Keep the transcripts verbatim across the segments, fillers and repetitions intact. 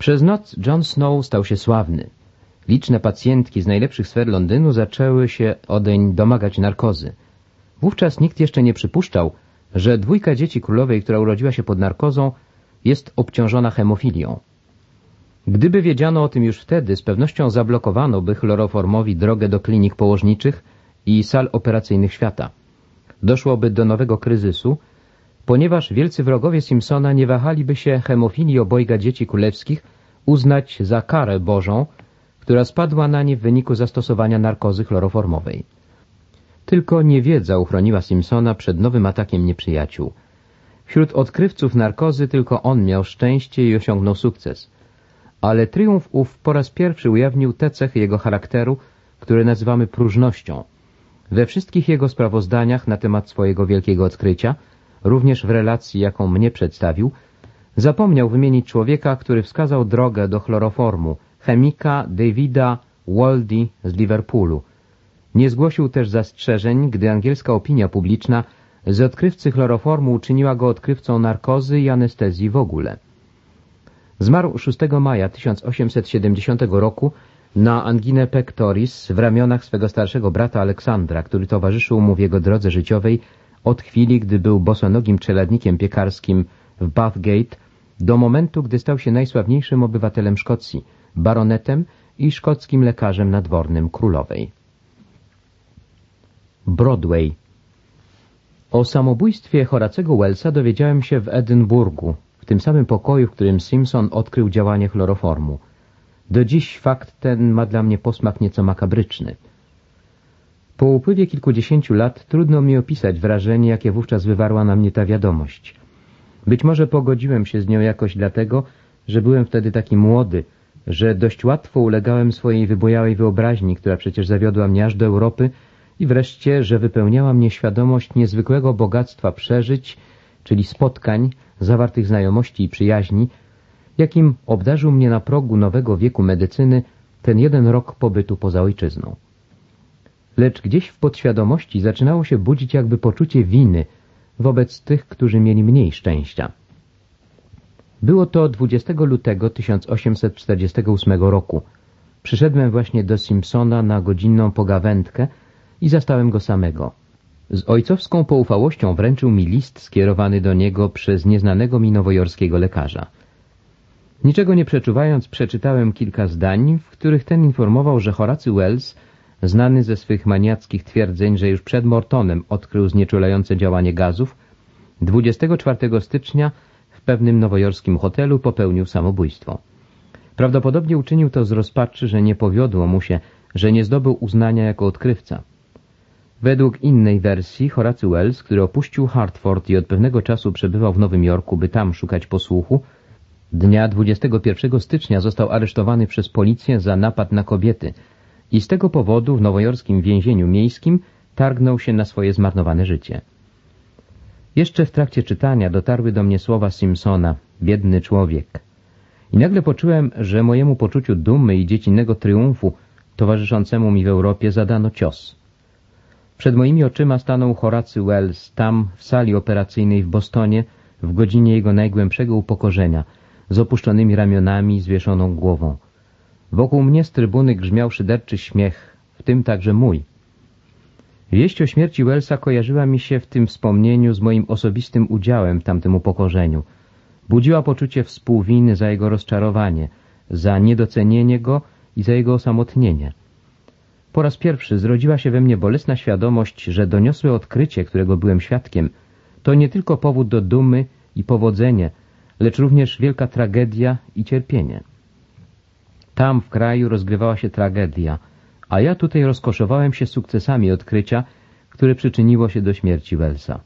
Przez noc John Snow stał się sławny. Liczne pacjentki z najlepszych sfer Londynu zaczęły się odeń domagać narkozy. Wówczas nikt jeszcze nie przypuszczał, że dwójka dzieci królowej, która urodziła się pod narkozą, jest obciążona hemofilią. Gdyby wiedziano o tym już wtedy, z pewnością zablokowano by chloroformowi drogę do klinik położniczych i sal operacyjnych świata. Doszłoby do nowego kryzysu, ponieważ wielcy wrogowie Simpsona nie wahaliby się hemofilii obojga dzieci królewskich uznać za karę Bożą, która spadła na nie w wyniku zastosowania narkozy chloroformowej. Tylko niewiedza uchroniła Simpsona przed nowym atakiem nieprzyjaciół. Wśród odkrywców narkozy tylko on miał szczęście i osiągnął sukces. Ale tryumf ów po raz pierwszy ujawnił te cechy jego charakteru, które nazywamy próżnością. We wszystkich jego sprawozdaniach na temat swojego wielkiego odkrycia, również w relacji, jaką mnie przedstawił, zapomniał wymienić człowieka, który wskazał drogę do chloroformu, chemika Davida Waldie z Liverpoolu. Nie zgłosił też zastrzeżeń, gdy angielska opinia publiczna z odkrywcy chloroformu uczyniła go odkrywcą narkozy i anestezji w ogóle. Zmarł szóstego maja tysiąc osiemset siedemdziesiątego roku na anginę pectoris w ramionach swego starszego brata Aleksandra, który towarzyszył mu w jego drodze życiowej od chwili, gdy był bosonogim czeladnikiem piekarskim w Bathgate, do momentu, gdy stał się najsławniejszym obywatelem Szkocji, baronetem i szkockim lekarzem nadwornym królowej. Broadway. O samobójstwie Horacego Wellsa dowiedziałem się w Edynburgu, w tym samym pokoju, w którym Simpson odkrył działanie chloroformu. Do dziś fakt ten ma dla mnie posmak nieco makabryczny. Po upływie kilkudziesięciu lat trudno mi opisać wrażenie, jakie wówczas wywarła na mnie ta wiadomość. Być może pogodziłem się z nią jakoś dlatego, że byłem wtedy taki młody, że dość łatwo ulegałem swojej wybujałej wyobraźni, która przecież zawiodła mnie aż do Europy, i wreszcie, że wypełniała mnie świadomość niezwykłego bogactwa przeżyć, czyli spotkań, zawartych znajomości i przyjaźni, jakim obdarzył mnie na progu nowego wieku medycyny ten jeden rok pobytu poza ojczyzną. Lecz gdzieś w podświadomości zaczynało się budzić jakby poczucie winy wobec tych, którzy mieli mniej szczęścia. Było to dwudziestego lutego tysiąc osiemset czterdziestego ósmego roku. Przyszedłem właśnie do Simpsona na godzinną pogawędkę i zastałem go samego. Z ojcowską poufałością wręczył mi list skierowany do niego przez nieznanego mi nowojorskiego lekarza. Niczego nie przeczuwając, przeczytałem kilka zdań, w których ten informował, że Horacy Wells, znany ze swych maniackich twierdzeń, że już przed Mortonem odkrył znieczulające działanie gazów, dwudziestego czwartego stycznia w pewnym nowojorskim hotelu popełnił samobójstwo. Prawdopodobnie uczynił to z rozpaczy, że nie powiodło mu się, że nie zdobył uznania jako odkrywca. Według innej wersji Horacy Wells, który opuścił Hartford i od pewnego czasu przebywał w Nowym Jorku, by tam szukać posłuchu, dnia dwudziestego pierwszego stycznia został aresztowany przez policję za napad na kobiety i z tego powodu w nowojorskim więzieniu miejskim targnął się na swoje zmarnowane życie. Jeszcze w trakcie czytania dotarły do mnie słowa Simpsona, biedny człowiek. I nagle poczułem, że mojemu poczuciu dumy i dziecinnego triumfu towarzyszącemu mi w Europie zadano cios. Przed moimi oczyma stanął Horacy Wells, tam w sali operacyjnej w Bostonie, w godzinie jego najgłębszego upokorzenia, z opuszczonymi ramionami i zwieszoną głową. Wokół mnie z trybuny grzmiał szyderczy śmiech, w tym także mój. Wieść o śmierci Wellsa kojarzyła mi się w tym wspomnieniu z moim osobistym udziałem w tamtym upokorzeniu. Budziła poczucie współwiny za jego rozczarowanie, za niedocenienie go i za jego osamotnienie. Po raz pierwszy zrodziła się we mnie bolesna świadomość, że doniosłe odkrycie, którego byłem świadkiem, to nie tylko powód do dumy i powodzenie, lecz również wielka tragedia i cierpienie. Tam w kraju rozgrywała się tragedia, a ja tutaj rozkoszowałem się sukcesami odkrycia, które przyczyniło się do śmierci Wellsa.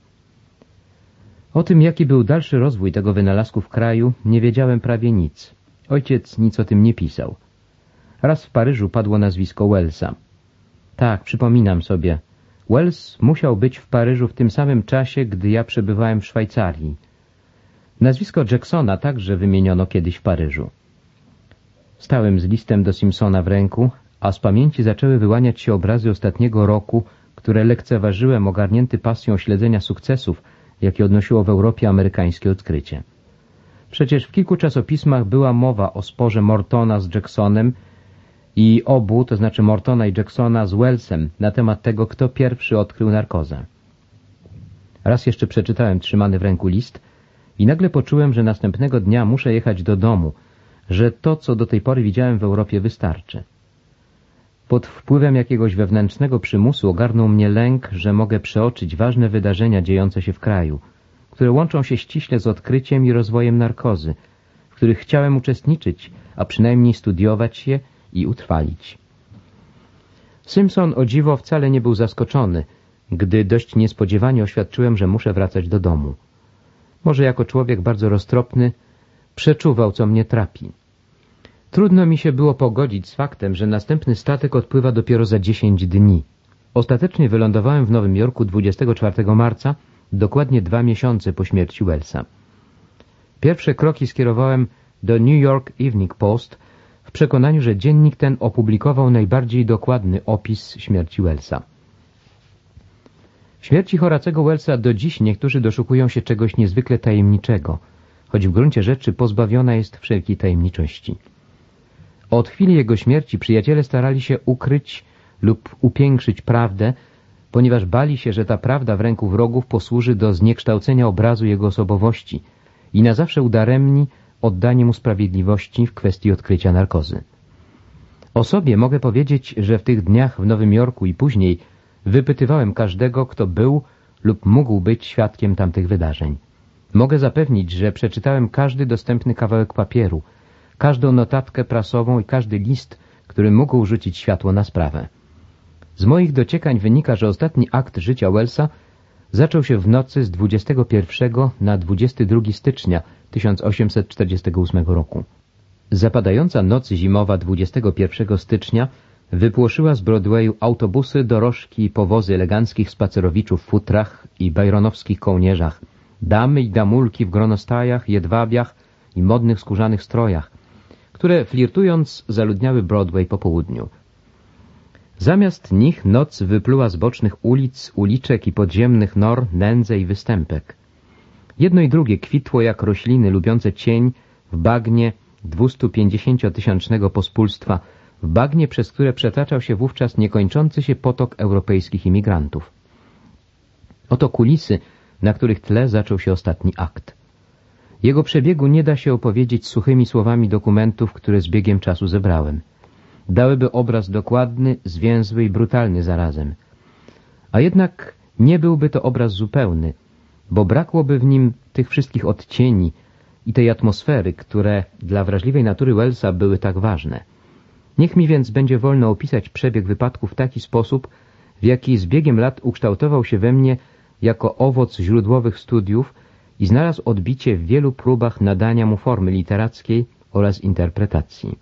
O tym, jaki był dalszy rozwój tego wynalazku w kraju, nie wiedziałem prawie nic. Ojciec nic o tym nie pisał. Raz w Paryżu padło nazwisko Wellsa. Tak, przypominam sobie. Wells musiał być w Paryżu w tym samym czasie, gdy ja przebywałem w Szwajcarii. Nazwisko Jacksona także wymieniono kiedyś w Paryżu. Stałem z listem do Simpsona w ręku, a z pamięci zaczęły wyłaniać się obrazy ostatniego roku, które lekceważyłem, ogarnięty pasją śledzenia sukcesów, jakie odnosiło w Europie amerykańskie odkrycie. Przecież w kilku czasopismach była mowa o sporze Mortona z Jacksonem i obu, to znaczy Mortona i Jacksona z Wellsem, na temat tego, kto pierwszy odkrył narkozę. Raz jeszcze przeczytałem trzymany w ręku list i nagle poczułem, że następnego dnia muszę jechać do domu, że to, co do tej pory widziałem w Europie, wystarczy. Pod wpływem jakiegoś wewnętrznego przymusu ogarnął mnie lęk, że mogę przeoczyć ważne wydarzenia dziejące się w kraju, które łączą się ściśle z odkryciem i rozwojem narkozy, w których chciałem uczestniczyć, a przynajmniej studiować je i utrwalić. Simpson, o dziwo, wcale nie był zaskoczony, gdy dość niespodziewanie oświadczyłem, że muszę wracać do domu. Może jako człowiek bardzo roztropny przeczuwał, co mnie trapi. Trudno mi się było pogodzić z faktem, że następny statek odpływa dopiero za dziesięć dni. Ostatecznie wylądowałem w Nowym Jorku dwudziestego czwartego marca, dokładnie dwa miesiące po śmierci Wellsa. Pierwsze kroki skierowałem do New York Evening Post w przekonaniu, że dziennik ten opublikował najbardziej dokładny opis śmierci Wellsa. W śmierci Horacego Wellsa do dziś niektórzy doszukują się czegoś niezwykle tajemniczego, choć w gruncie rzeczy pozbawiona jest wszelkiej tajemniczości. Od chwili jego śmierci przyjaciele starali się ukryć lub upiększyć prawdę, ponieważ bali się, że ta prawda w ręku wrogów posłuży do zniekształcenia obrazu jego osobowości i na zawsze udaremni oddanie mu sprawiedliwości w kwestii odkrycia narkozy. O sobie mogę powiedzieć, że w tych dniach w Nowym Jorku i później wypytywałem każdego, kto był lub mógł być świadkiem tamtych wydarzeń. Mogę zapewnić, że przeczytałem każdy dostępny kawałek papieru, każdą notatkę prasową i każdy list, który mógł rzucić światło na sprawę. Z moich dociekań wynika, że ostatni akt życia Wellsa zaczął się w nocy z dwudziestego pierwszego na dwudziestego drugiego stycznia tysiąc osiemset czterdziestego ósmego roku. Zapadająca noc zimowa dwudziestego pierwszego stycznia wypłoszyła z Broadwayu autobusy, dorożki i powozy eleganckich spacerowiczów w futrach i byronowskich kołnierzach, damy i damulki w gronostajach, jedwabiach i modnych skórzanych strojach, które flirtując zaludniały Broadway po południu. Zamiast nich noc wypluła z bocznych ulic, uliczek i podziemnych nor nędzę i występek. Jedno i drugie kwitło jak rośliny lubiące cień w bagnie dwustupięćdziesięciotysięcznego pospólstwa, w bagnie, przez które przetaczał się wówczas niekończący się potok europejskich imigrantów. Oto kulisy, na których tle zaczął się ostatni akt. Jego przebiegu nie da się opowiedzieć suchymi słowami dokumentów, które z biegiem czasu zebrałem. Dałyby obraz dokładny, zwięzły i brutalny zarazem. A jednak nie byłby to obraz zupełny, bo brakłoby w nim tych wszystkich odcieni i tej atmosfery, które dla wrażliwej natury Wellsa były tak ważne. Niech mi więc będzie wolno opisać przebieg wypadku w taki sposób, w jaki z biegiem lat ukształtował się we mnie jako owoc źródłowych studiów i znalazł odbicie w wielu próbach nadania mu formy literackiej oraz interpretacji.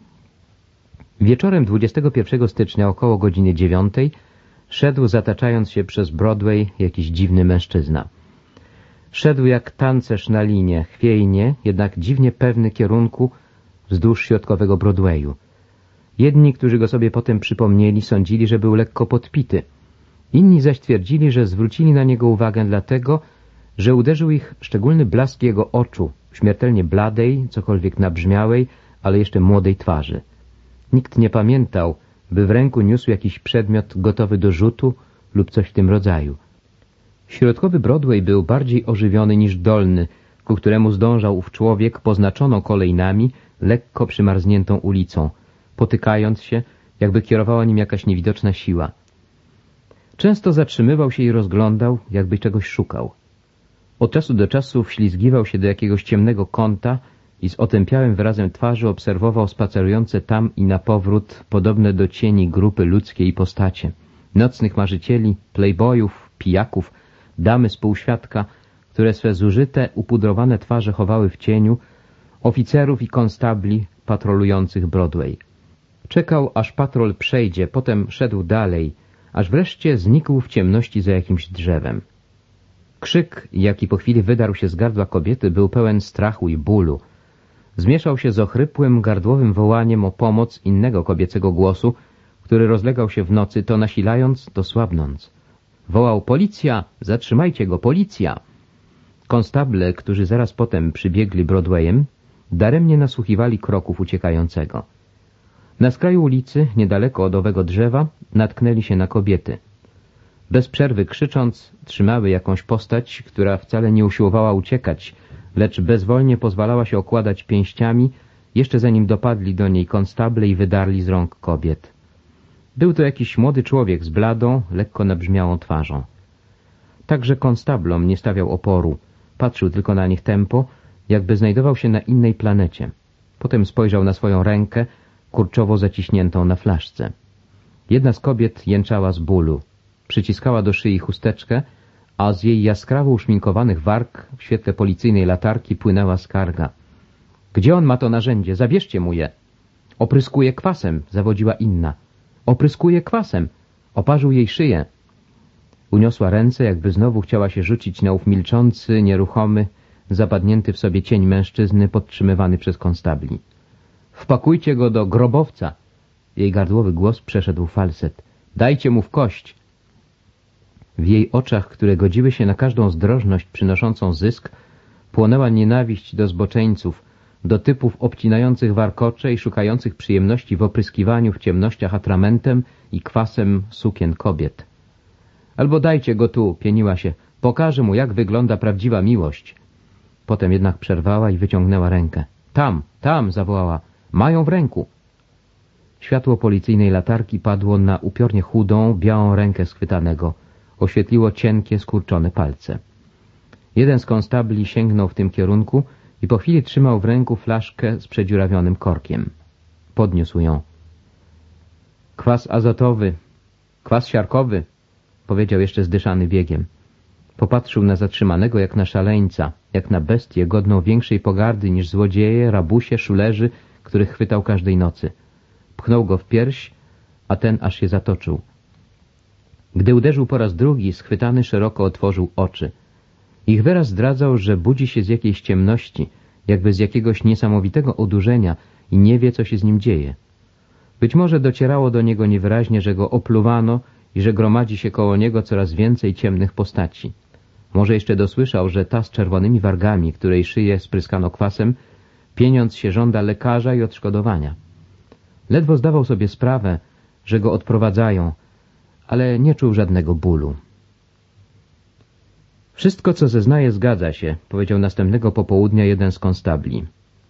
Wieczorem dwudziestego pierwszego stycznia około godziny dziewiątej szedł, zataczając się przez Broadway, jakiś dziwny mężczyzna. Szedł jak tancerz na linie, chwiejnie, jednak dziwnie pewny kierunku wzdłuż środkowego Broadwayu. Jedni, którzy go sobie potem przypomnieli, sądzili, że był lekko podpity. Inni zaś twierdzili, że zwrócili na niego uwagę dlatego, że uderzył ich szczególny blask jego oczu, śmiertelnie bladej, cokolwiek nabrzmiałej, ale jeszcze młodej twarzy. Nikt nie pamiętał, by w ręku niósł jakiś przedmiot gotowy do rzutu lub coś w tym rodzaju. Środkowy Broadway był bardziej ożywiony niż dolny, ku któremu zdążał ów człowiek poznaczoną kolejnami, lekko przymarzniętą ulicą, potykając się, jakby kierowała nim jakaś niewidoczna siła. Często zatrzymywał się i rozglądał, jakby czegoś szukał. Od czasu do czasu wślizgiwał się do jakiegoś ciemnego kąta i z otępiałym wyrazem twarzy obserwował spacerujące tam i na powrót podobne do cieni grupy ludzkiej postacie, nocnych marzycieli, playboyów, pijaków, damy z półświadka, które swe zużyte, upudrowane twarze chowały w cieniu, oficerów i konstabli patrolujących Broadway. Czekał, aż patrol przejdzie, potem szedł dalej, aż wreszcie znikł w ciemności za jakimś drzewem. Krzyk, jaki po chwili wydarł się z gardła kobiety, był pełen strachu i bólu. Zmieszał się z ochrypłym, gardłowym wołaniem o pomoc innego kobiecego głosu, który rozlegał się w nocy, to nasilając, to słabnąc. Wołał: policja! Zatrzymajcie go, policja! Konstable, którzy zaraz potem przybiegli Broadwayem, daremnie nasłuchiwali kroków uciekającego. Na skraju ulicy, niedaleko od owego drzewa, natknęli się na kobiety. Bez przerwy krzycząc, trzymały jakąś postać, która wcale nie usiłowała uciekać, lecz bezwolnie pozwalała się okładać pięściami, jeszcze zanim dopadli do niej konstable i wydarli z rąk kobiet. Był to jakiś młody człowiek z bladą, lekko nabrzmiałą twarzą. Także konstablom nie stawiał oporu, patrzył tylko na nich tempo, jakby znajdował się na innej planecie. Potem spojrzał na swoją rękę, kurczowo zaciśniętą na flaszce. Jedna z kobiet jęczała z bólu. Przyciskała do szyi chusteczkę, a z jej jaskrawo uszminkowanych warg w świetle policyjnej latarki płynęła skarga. Gdzie on ma to narzędzie? Zabierzcie mu je. Opryskuje kwasem, zawodziła inna. Opryskuje kwasem. Oparzył jej szyję. Uniosła ręce, jakby znowu chciała się rzucić na ów milczący, nieruchomy, zapadnięty w sobie cień mężczyzny podtrzymywany przez konstabli. Wpakujcie go do grobowca. Jej gardłowy głos przeszedł falset. Dajcie mu w kość. W jej oczach, które godziły się na każdą zdrożność przynoszącą zysk, płonęła nienawiść do zboczeńców, do typów obcinających warkocze i szukających przyjemności w opryskiwaniu w ciemnościach atramentem i kwasem sukien kobiet. Albo dajcie go tu, pieniła się, pokażę mu, jak wygląda prawdziwa miłość. Potem jednak przerwała i wyciągnęła rękę. Tam, tam, zawołała, mają w ręku. Światło policyjnej latarki padło na upiornie chudą, białą rękę schwytanego. Oświetliło cienkie, skurczone palce. Jeden z konstabli sięgnął w tym kierunku i po chwili trzymał w ręku flaszkę z przedziurawionym korkiem. Podniósł ją. Kwas azotowy, kwas siarkowy, powiedział jeszcze zdyszany biegiem. Popatrzył na zatrzymanego jak na szaleńca, jak na bestię godną większej pogardy niż złodzieje, rabusie, szulerzy, których chwytał każdej nocy. Pchnął go w pierś, a ten aż się zatoczył. Gdy uderzył po raz drugi, schwytany szeroko otworzył oczy. Ich wyraz zdradzał, że budzi się z jakiejś ciemności, jakby z jakiegoś niesamowitego odurzenia i nie wie, co się z nim dzieje. Być może docierało do niego niewyraźnie, że go opluwano i że gromadzi się koło niego coraz więcej ciemnych postaci. Może jeszcze dosłyszał, że ta z czerwonymi wargami, której szyję spryskano kwasem, pieniądz się żąda lekarza i odszkodowania. Ledwo zdawał sobie sprawę, że go odprowadzają, ale nie czuł żadnego bólu. Wszystko, co zeznaje, zgadza się, powiedział następnego popołudnia jeden z konstabli.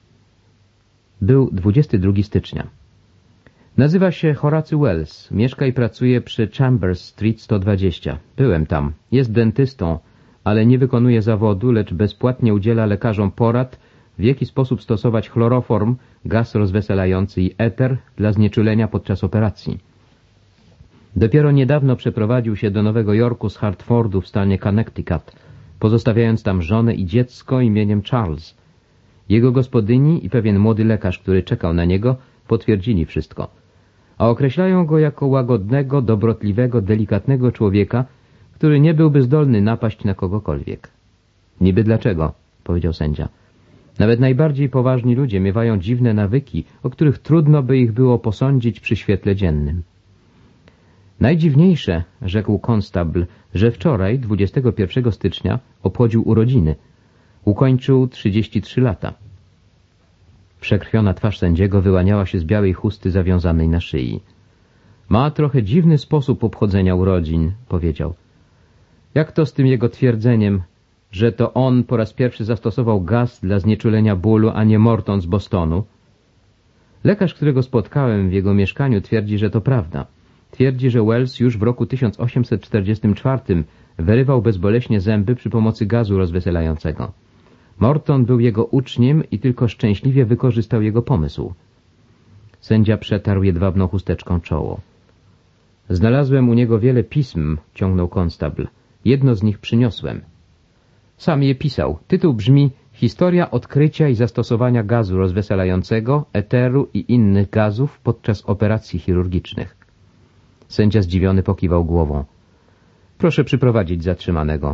Był dwudziestego drugiego stycznia. Nazywa się Horacy Wells, mieszka i pracuje przy Chambers Street sto dwadzieścia. Byłem tam. Jest dentystą, ale nie wykonuje zawodu, lecz bezpłatnie udziela lekarzom porad, w jaki sposób stosować chloroform, gaz rozweselający i eter dla znieczulenia podczas operacji. Dopiero niedawno przeprowadził się do Nowego Jorku z Hartfordu w stanie Connecticut, pozostawiając tam żonę i dziecko imieniem Charles. Jego gospodyni i pewien młody lekarz, który czekał na niego, potwierdzili wszystko. A określają go jako łagodnego, dobrotliwego, delikatnego człowieka, który nie byłby zdolny napaść na kogokolwiek. Niby dlaczego? Powiedział sędzia. Nawet najbardziej poważni ludzie miewają dziwne nawyki, o których trudno by ich było posądzić przy świetle dziennym. Najdziwniejsze, rzekł konstabl, że wczoraj, dwudziestego pierwszego stycznia, obchodził urodziny. Ukończył trzydzieści trzy lata. Przekrwiona twarz sędziego wyłaniała się z białej chusty zawiązanej na szyi. Ma trochę dziwny sposób obchodzenia urodzin, powiedział. Jak to z tym jego twierdzeniem, że to on po raz pierwszy zastosował gaz dla znieczulenia bólu, a nie Morton z Bostonu? Lekarz, którego spotkałem w jego mieszkaniu, twierdzi, że to prawda. Twierdzi, że Wells już w roku tysiąc osiemset czterdziestym czwartym wyrywał bezboleśnie zęby przy pomocy gazu rozweselającego. Morton był jego uczniem i tylko szczęśliwie wykorzystał jego pomysł. Sędzia przetarł jedwabną chusteczką czoło. Znalazłem u niego wiele pism, ciągnął konstabl. Jedno z nich przyniosłem. Sam je pisał. Tytuł brzmi Historia odkrycia i zastosowania gazu rozweselającego, eteru i innych gazów podczas operacji chirurgicznych. Sędzia zdziwiony pokiwał głową. Proszę przyprowadzić zatrzymanego.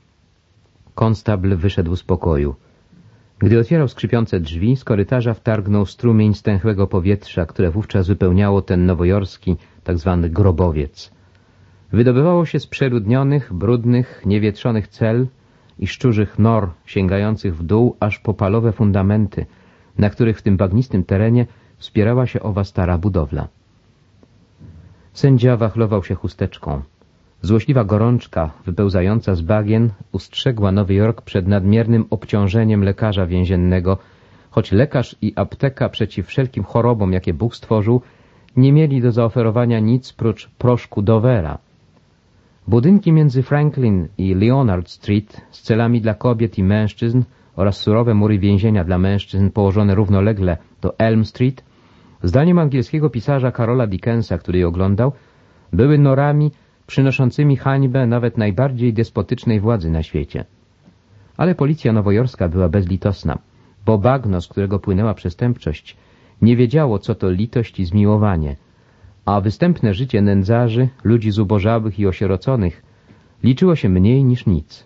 Konstabl wyszedł z pokoju. Gdy otwierał skrzypiące drzwi, z korytarza wtargnął strumień stęchłego powietrza, które wówczas wypełniało ten nowojorski, tak zwany grobowiec. Wydobywało się z przeludnionych, brudnych, niewietrzonych cel i szczurzych nor sięgających w dół aż po palowe fundamenty, na których w tym bagnistym terenie wspierała się owa stara budowla. Sędzia wachlował się chusteczką. Złośliwa gorączka, wypełzająca z bagien, ustrzegła Nowy Jork przed nadmiernym obciążeniem lekarza więziennego, choć lekarz i apteka przeciw wszelkim chorobom, jakie Bóg stworzył, nie mieli do zaoferowania nic prócz proszku Dovera. Budynki między Franklin i Leonard Street z celami dla kobiet i mężczyzn oraz surowe mury więzienia dla mężczyzn położone równolegle do Elm Street, zdaniem angielskiego pisarza Karola Dickensa, który je oglądał, były norami przynoszącymi hańbę nawet najbardziej despotycznej władzy na świecie. Ale policja nowojorska była bezlitosna, bo bagno, z którego płynęła przestępczość, nie wiedziało, co to litość i zmiłowanie, a występne życie nędzarzy, ludzi zubożałych i osieroconych liczyło się mniej niż nic.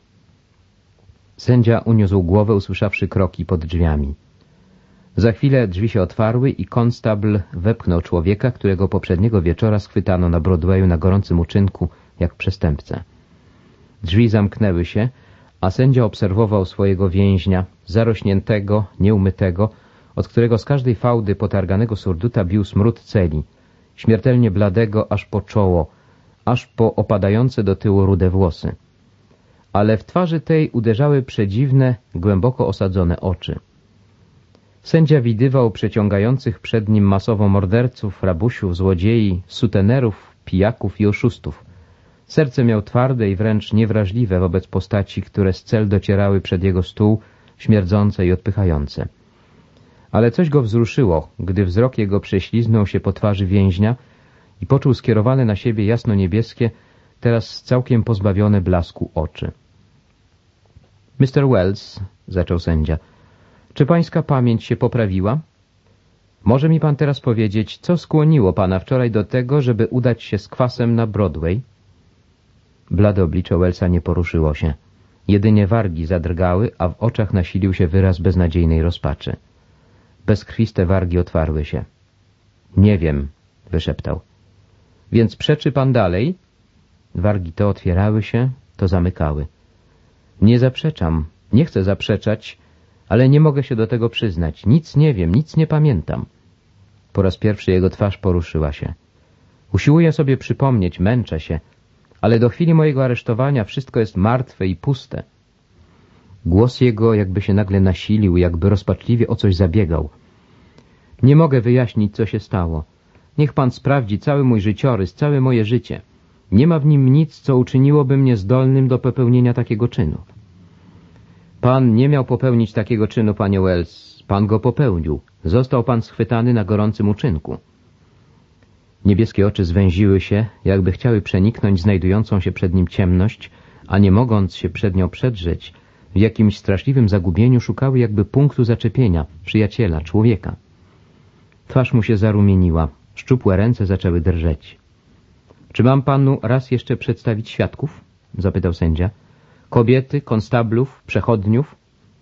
Sędzia uniósł głowę, usłyszawszy kroki pod drzwiami. Za chwilę drzwi się otwarły i konstabl wepchnął człowieka, którego poprzedniego wieczora schwytano na Broadwayu na gorącym uczynku jak przestępcę. Drzwi zamknęły się, a sędzia obserwował swojego więźnia, zarośniętego, nieumytego, od którego z każdej fałdy potarganego surduta bił smród celi, śmiertelnie bladego aż po czoło, aż po opadające do tyłu rude włosy. Ale w twarzy tej uderzały przedziwne, głęboko osadzone oczy. Sędzia widywał przeciągających przed nim masowo morderców, rabusiów, złodziei, sutenerów, pijaków i oszustów. Serce miał twarde i wręcz niewrażliwe wobec postaci, które z cel docierały przed jego stół, śmierdzące i odpychające. Ale coś go wzruszyło, gdy wzrok jego prześliznął się po twarzy więźnia i poczuł skierowane na siebie jasno-niebieskie, teraz całkiem pozbawione blasku oczy. mister Wells, zaczął sędzia, czy pańska pamięć się poprawiła? Może mi pan teraz powiedzieć, co skłoniło pana wczoraj do tego, żeby udać się z kwasem na Broadway? Blade oblicze Wellsa nie poruszyło się. Jedynie wargi zadrgały, a w oczach nasilił się wyraz beznadziejnej rozpaczy. Bezkrwiste wargi otwarły się. Nie wiem, wyszeptał. Więc przeczy pan dalej? Wargi to otwierały się, to zamykały. Nie zaprzeczam, nie chcę zaprzeczać, ale nie mogę się do tego przyznać. Nic nie wiem, nic nie pamiętam. Po raz pierwszy jego twarz poruszyła się. Usiłuję sobie przypomnieć, męczę się, ale do chwili mojego aresztowania wszystko jest martwe i puste. Głos jego jakby się nagle nasilił, jakby rozpaczliwie o coś zabiegał. Nie mogę wyjaśnić, co się stało. Niech pan sprawdzi cały mój życiorys, całe moje życie. Nie ma w nim nic, co uczyniłoby mnie zdolnym do popełnienia takiego czynu. Pan nie miał popełnić takiego czynu, panie Wells. Pan go popełnił. Został pan schwytany na gorącym uczynku. Niebieskie oczy zwęziły się, jakby chciały przeniknąć znajdującą się przed nim ciemność, a nie mogąc się przed nią przedrzeć, w jakimś straszliwym zagubieniu szukały jakby punktu zaczepienia, przyjaciela, człowieka. Twarz mu się zarumieniła, szczupłe ręce zaczęły drżeć. — Czy mam panu raz jeszcze przedstawić świadków? — zapytał sędzia. — Kobiety, konstablów, przechodniów?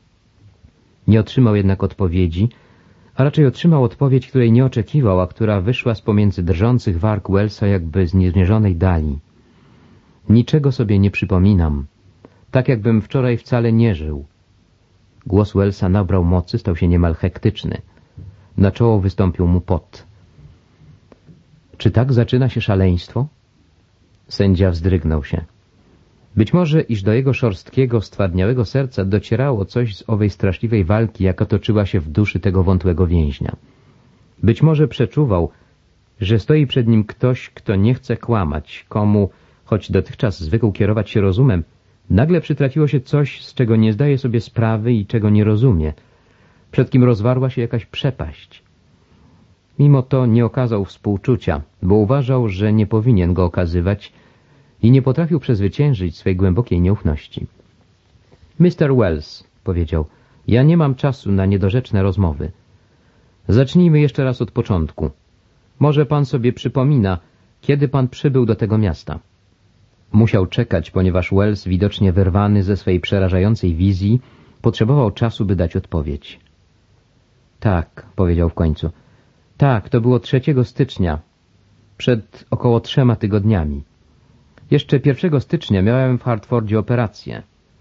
Nie otrzymał jednak odpowiedzi, a raczej otrzymał odpowiedź, której nie oczekiwał, a która wyszła z pomiędzy drżących warg Wellsa jakby z niezmierzonej dali. Niczego sobie nie przypominam. Tak jakbym wczoraj wcale nie żył. Głos Wellsa nabrał mocy, stał się niemal hektyczny. Na czoło wystąpił mu pot. Czy tak zaczyna się szaleństwo? Sędzia wzdrygnął się. Być może, iż do jego szorstkiego, stwardniałego serca docierało coś z owej straszliwej walki, jaka toczyła się w duszy tego wątłego więźnia. Być może przeczuwał, że stoi przed nim ktoś, kto nie chce kłamać, komu, choć dotychczas zwykł kierować się rozumem, nagle przytrafiło się coś, z czego nie zdaje sobie sprawy i czego nie rozumie, przed kim rozwarła się jakaś przepaść. Mimo to nie okazał współczucia, bo uważał, że nie powinien go okazywać i nie potrafił przezwyciężyć swej głębokiej nieufności. mister Wells, powiedział, ja nie mam czasu na niedorzeczne rozmowy. Zacznijmy jeszcze raz od początku. Może pan sobie przypomina, kiedy pan przybył do tego miasta? Musiał czekać, ponieważ Wells, widocznie wyrwany ze swej przerażającej wizji, potrzebował czasu, by dać odpowiedź. Tak, powiedział w końcu. Tak, to było trzeciego stycznia, przed około trzema tygodniami. Jeszcze pierwszego stycznia miałem w Hartfordzie operację.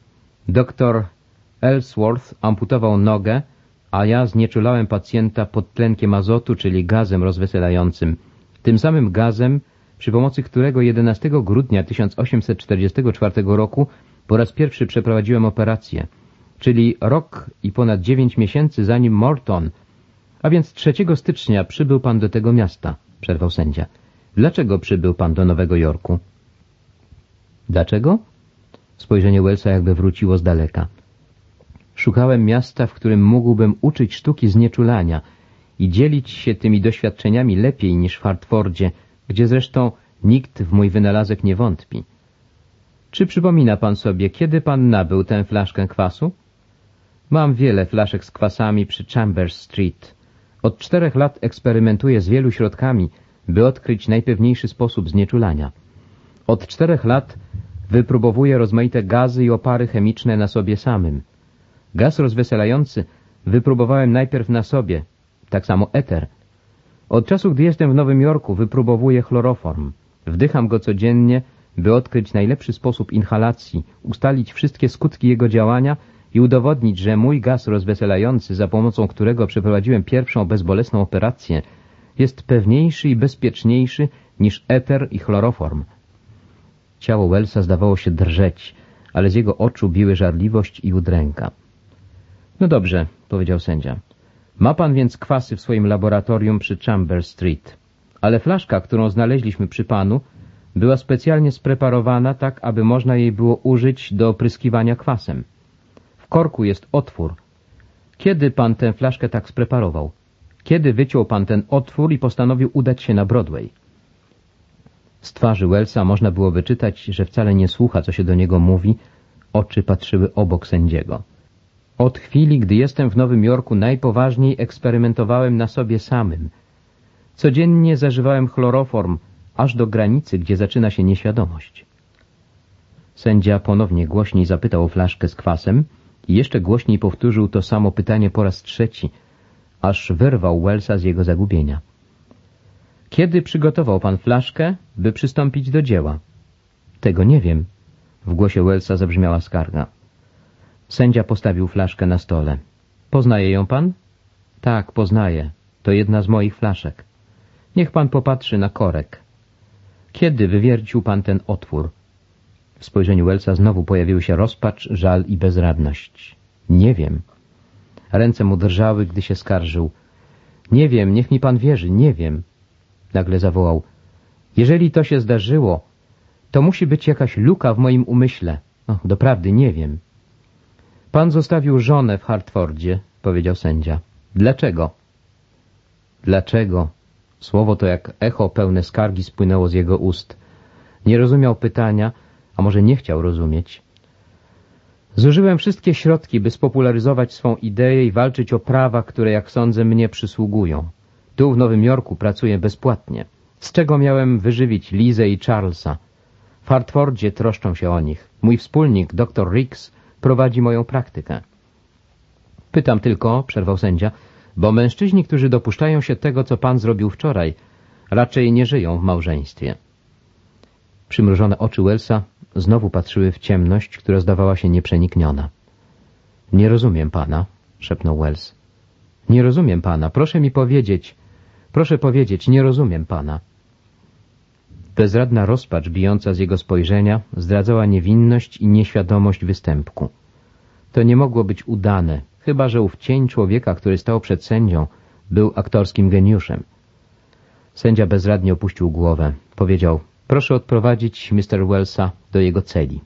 Doktor Ellsworth amputował nogę, a ja znieczulałem pacjenta podtlenkiem azotu, czyli gazem rozweselającym. Tym samym gazem, przy pomocy którego jedenastego grudnia tysiąc osiemset czterdziestego czwartego roku po raz pierwszy przeprowadziłem operację, czyli rok i ponad dziewięć miesięcy zanim Morton, a więc trzeciego stycznia przybył pan do tego miasta, przerwał sędzia. Dlaczego przybył pan do Nowego Jorku? Dlaczego? Spojrzenie Wellsa jakby wróciło z daleka. Szukałem miasta, w którym mógłbym uczyć sztuki znieczulania i dzielić się tymi doświadczeniami lepiej niż w Hartfordzie, gdzie zresztą nikt w mój wynalazek nie wątpi. Czy przypomina pan sobie, kiedy pan nabył tę flaszkę kwasu? Mam wiele flaszek z kwasami przy Chambers Street. Od czterech lat eksperymentuję z wielu środkami, by odkryć najpewniejszy sposób znieczulania. Od czterech lat wypróbowuję rozmaite gazy i opary chemiczne na sobie samym. Gaz rozweselający wypróbowałem najpierw na sobie, tak samo eter. Od czasu, gdy jestem w Nowym Jorku, wypróbowuję chloroform. Wdycham go codziennie, by odkryć najlepszy sposób inhalacji, ustalić wszystkie skutki jego działania i udowodnić, że mój gaz rozweselający, za pomocą którego przeprowadziłem pierwszą bezbolesną operację, jest pewniejszy i bezpieczniejszy niż eter i chloroform. Ciało Wellsa zdawało się drżeć, ale z jego oczu biły żarliwość i udręka. No dobrze, powiedział sędzia. Ma pan więc kwasy w swoim laboratorium przy Chambers Street, ale flaszka, którą znaleźliśmy przy panu, była specjalnie spreparowana tak, aby można jej było użyć do opryskiwania kwasem. W korku jest otwór. Kiedy pan tę flaszkę tak spreparował? Kiedy wyciął pan ten otwór i postanowił udać się na Broadway? Z twarzy Wellsa można było wyczytać, że wcale nie słucha, co się do niego mówi. Oczy patrzyły obok sędziego. Od chwili, gdy jestem w Nowym Jorku, najpoważniej eksperymentowałem na sobie samym. Codziennie zażywałem chloroform, aż do granicy, gdzie zaczyna się nieświadomość. Sędzia ponownie głośniej zapytał o flaszkę z kwasem i jeszcze głośniej powtórzył to samo pytanie po raz trzeci, aż wyrwał Wellsa z jego zagubienia. Kiedy przygotował pan flaszkę, by przystąpić do dzieła? Tego nie wiem. W głosie Wellsa zabrzmiała skarga. Sędzia postawił flaszkę na stole. Poznaje ją pan? Tak, poznaję. To jedna z moich flaszek. Niech pan popatrzy na korek. Kiedy wywiercił pan ten otwór? W spojrzeniu Wellsa znowu pojawiły się rozpacz, żal i bezradność. Nie wiem. Ręce mu drżały, gdy się skarżył. Nie wiem, niech mi pan wierzy, nie wiem. Nagle zawołał. Jeżeli to się zdarzyło, to musi być jakaś luka w moim umyśle. O, doprawdy nie wiem. Pan zostawił żonę w Hartfordzie, powiedział sędzia. Dlaczego? Dlaczego? Słowo to jak echo pełne skargi spłynęło z jego ust. Nie rozumiał pytania, a może nie chciał rozumieć. Zużyłem wszystkie środki, by spopularyzować swą ideę i walczyć o prawa, które, jak sądzę, mnie przysługują. Tu w Nowym Jorku pracuję bezpłatnie. Z czego miałem wyżywić Lizę i Charlesa? W Hartfordzie troszczą się o nich. Mój wspólnik, doktor Riggs, prowadzi moją praktykę. Pytam tylko, przerwał sędzia, bo mężczyźni, którzy dopuszczają się tego, co pan zrobił wczoraj, raczej nie żyją w małżeństwie. Przymrużone oczy Wellsa znowu patrzyły w ciemność, która zdawała się nieprzenikniona. Nie rozumiem pana, szepnął Wells. Nie rozumiem pana, proszę mi powiedzieć, proszę powiedzieć, nie rozumiem pana. Bezradna rozpacz bijąca z jego spojrzenia zdradzała niewinność i nieświadomość występku. To nie mogło być udane, chyba że ów cień człowieka, który stał przed sędzią, był aktorskim geniuszem. Sędzia bezradnie opuścił głowę. Powiedział, proszę odprowadzić mister Wellsa do jego celi.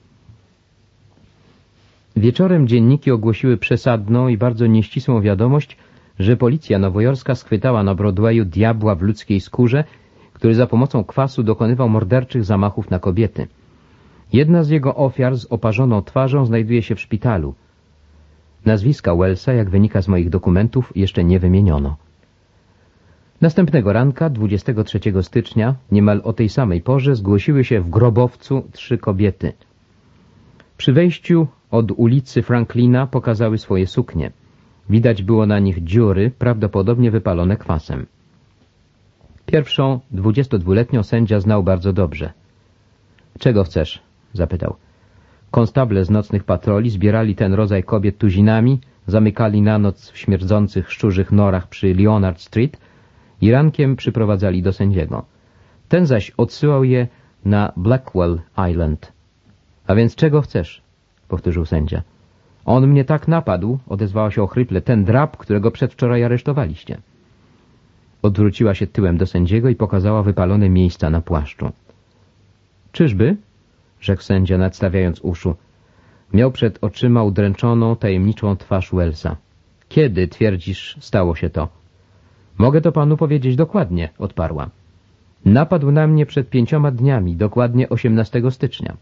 Wieczorem dzienniki ogłosiły przesadną i bardzo nieścisłą wiadomość, że policja nowojorska schwytała na Broadwayu diabła w ludzkiej skórze, który za pomocą kwasu dokonywał morderczych zamachów na kobiety. Jedna z jego ofiar z oparzoną twarzą znajduje się w szpitalu. Nazwiska Wellsa, jak wynika z moich dokumentów, jeszcze nie wymieniono. Następnego ranka, dwudziestego trzeciego stycznia, niemal o tej samej porze, zgłosiły się w grobowcu trzy kobiety. Przy wejściu od ulicy Franklina pokazały swoje suknie. Widać było na nich dziury, prawdopodobnie wypalone kwasem. Pierwszą, dwudziestodwuletnią sędzia znał bardzo dobrze. Czego chcesz? Zapytał. Konstable z nocnych patroli zbierali ten rodzaj kobiet tuzinami, zamykali na noc w śmierdzących szczurzych norach przy Leonard Street i rankiem przyprowadzali do sędziego. Ten zaś odsyłał je na Blackwell Island. — A więc czego chcesz? — powtórzył sędzia. — On mnie tak napadł — odezwała się ochryple — ten drab, którego przedwczoraj aresztowaliście. Odwróciła się tyłem do sędziego i pokazała wypalone miejsca na płaszczu. — Czyżby? — rzekł sędzia, nadstawiając uszu. Miał przed oczyma udręczoną, tajemniczą twarz Wellsa. — Kiedy, twierdzisz, stało się to? — Mogę to panu powiedzieć dokładnie — odparła. — Napadł na mnie przed pięcioma dniami, dokładnie osiemnastego stycznia.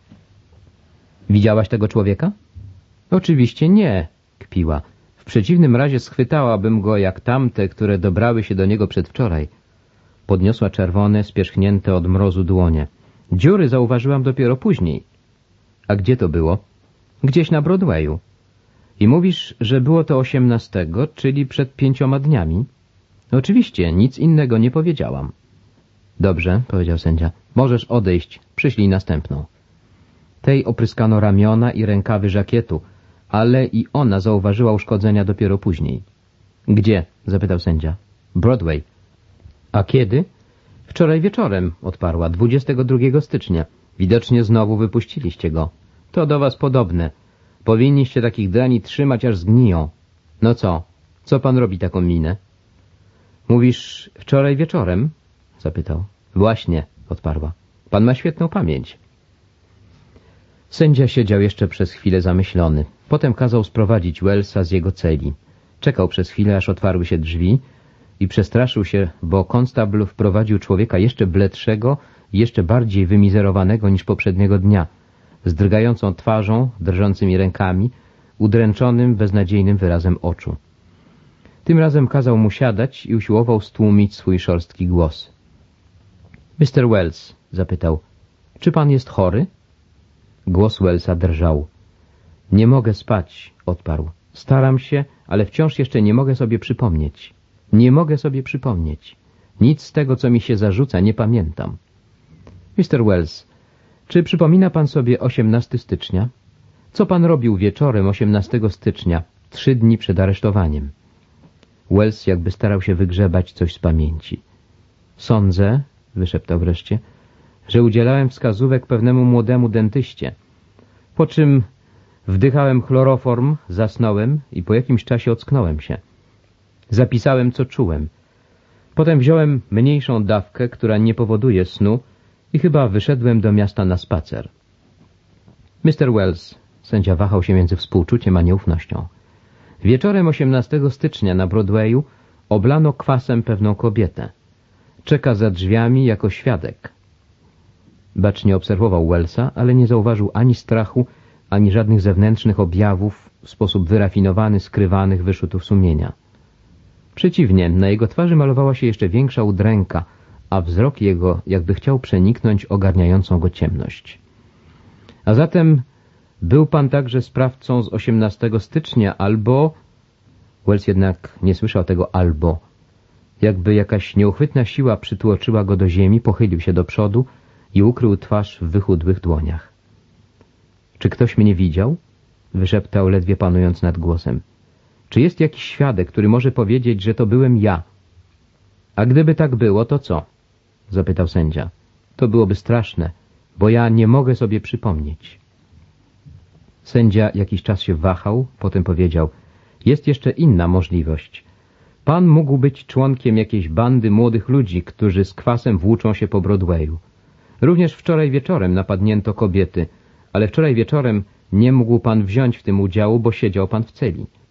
— Widziałaś tego człowieka? — Oczywiście nie — kpiła. — W przeciwnym razie schwytałabym go jak tamte, które dobrały się do niego przedwczoraj. Podniosła czerwone, spierzchnięte od mrozu dłonie. — Dziury zauważyłam dopiero później. — A gdzie to było? — Gdzieś na Broadwayu. — I mówisz, że było to osiemnastego, czyli przed pięcioma dniami? — Oczywiście, nic innego nie powiedziałam. — Dobrze — powiedział sędzia. — Możesz odejść. Przyślij następną. Tej opryskano ramiona i rękawy żakietu, ale i ona zauważyła uszkodzenia dopiero później. — Gdzie? — zapytał sędzia. — Broadway. — A kiedy? — Wczoraj wieczorem — odparła. — dwudziestego drugiego stycznia. Widocznie znowu wypuściliście go. To do was podobne. Powinniście takich drani trzymać, aż zgniją. No co? Co pan robi taką minę? — Mówisz wczoraj wieczorem? — zapytał. — Właśnie — odparła. — Pan ma świetną pamięć. Sędzia siedział jeszcze przez chwilę zamyślony. Potem kazał sprowadzić Wellsa z jego celi. Czekał przez chwilę, aż otwarły się drzwi i przestraszył się, bo konstabl wprowadził człowieka jeszcze bledszego i jeszcze bardziej wymizerowanego niż poprzedniego dnia, z drgającą twarzą, drżącymi rękami, udręczonym, beznadziejnym wyrazem oczu. Tym razem kazał mu siadać i usiłował stłumić swój szorstki głos. — mister Wells — zapytał — czy pan jest chory? Głos Wellsa drżał. — Nie mogę spać — odparł. — Staram się, ale wciąż jeszcze nie mogę sobie przypomnieć. Nie mogę sobie przypomnieć. Nic z tego, co mi się zarzuca, nie pamiętam. — mister Wells, czy przypomina pan sobie osiemnastego stycznia? Co pan robił wieczorem osiemnastego stycznia, trzy dni przed aresztowaniem? Wells jakby starał się wygrzebać coś z pamięci. — Sądzę — wyszeptał wreszcie — że udzielałem wskazówek pewnemu młodemu dentyście, po czym wdychałem chloroform, zasnąłem i po jakimś czasie ocknąłem się. Zapisałem, co czułem. Potem wziąłem mniejszą dawkę, która nie powoduje snu i chyba wyszedłem do miasta na spacer. — mister Wells — sędzia wahał się między współczuciem a nieufnością — wieczorem osiemnastego stycznia na Broadwayu oblano kwasem pewną kobietę. Czeka za drzwiami jako świadek. Bacznie obserwował Wellsa, ale nie zauważył ani strachu, ani żadnych zewnętrznych objawów w sposób wyrafinowany skrywanych wyrzutów sumienia. Przeciwnie, na jego twarzy malowała się jeszcze większa udręka, a wzrok jego jakby chciał przeniknąć ogarniającą go ciemność. — A zatem był pan także sprawcą z osiemnastego stycznia albo... Wells jednak nie słyszał tego albo. Jakby jakaś nieuchwytna siła przytłoczyła go do ziemi, pochylił się do przodu i ukrył twarz w wychudłych dłoniach. — Czy ktoś mnie widział? — wyszeptał, ledwie panując nad głosem. — Czy jest jakiś świadek, który może powiedzieć, że to byłem ja? — A gdyby tak było, to co? — zapytał sędzia. — To byłoby straszne, bo ja nie mogę sobie przypomnieć. Sędzia jakiś czas się wahał, potem powiedział — Jest jeszcze inna możliwość. Pan mógł być członkiem jakiejś bandy młodych ludzi, którzy z kwasem włóczą się po Broadwayu. Również wczoraj wieczorem napadnięto kobiety, ale wczoraj wieczorem nie mógł pan wziąć w tym udziału, bo siedział pan w celi.